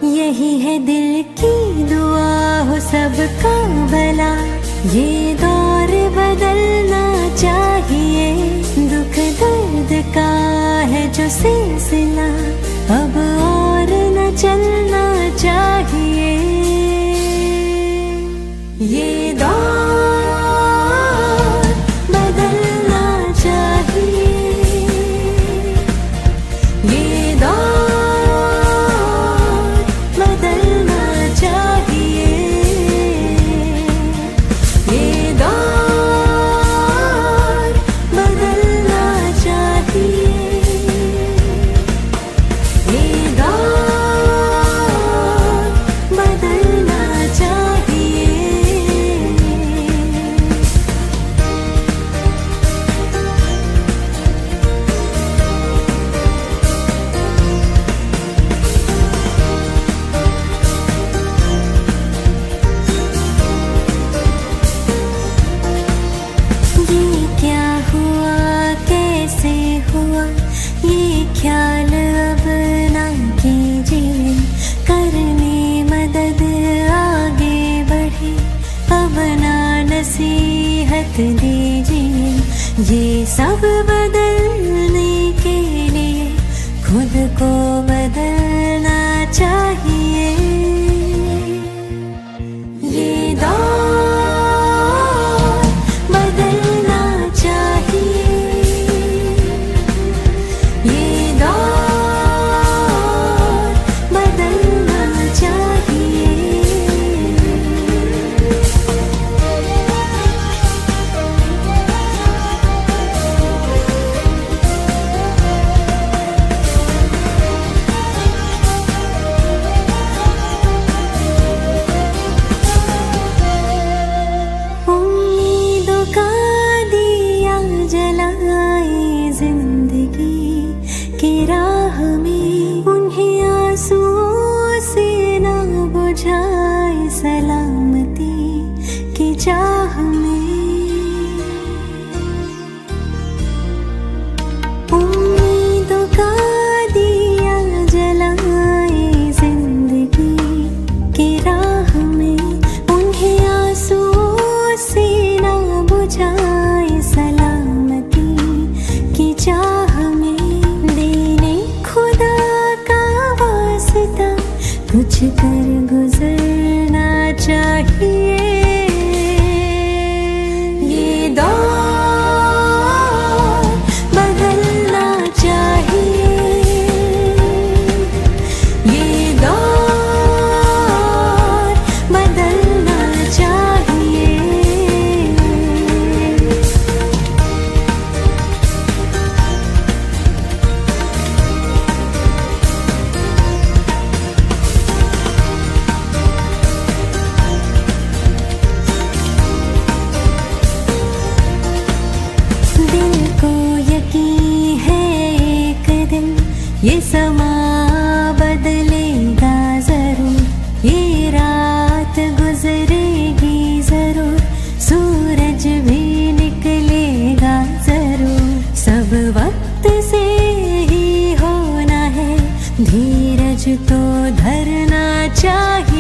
यही है दिल की दुआ हो सबका भला, ये दौर बदलना चाहिए। दुख दर्द का है जो सिलसिला, अब और न चलना चाहिए। ये दौर बदलना चाहिए, ये दौर बदलना चाहिए, ये दौर बदलना चाहिए, ये दौर बदलना चाहिए। ये क्या हुआ, कैसे हुआ, ये ख्याल अब ना कीजिए। करने मदद आगे बढ़े, अब ना नसीहत दीजिए। ये सब बदलने के लिए खुद को बदलना चाहिए। ये दौर बदलना चाहिए, ये दौर बदलना चाहिए। उम्मीदों का दिया जलाए जिंदगी की राह में, उन्हें आंसुओं से ना बुझाए सलामती की चाह में। उम्मीदों का दिया जलाए जिंदगी की राह में, उन्हें आंसुओं से ना बुझाए सलामती की चाह में। देने खुदा का वास्ता कुछ कर गुजरना चाहिए। ये दौर बदलना चाहिए, ये दौर बदलना चाहिए। दिल को यकीन है एक दिन ये समा बदलेगा जरूर, ये रात गुजरेगी जरूर, सूरज भी निकलेगा जरूर। सब वक्त से ही होना है, धीरज तो धरना चाहिए।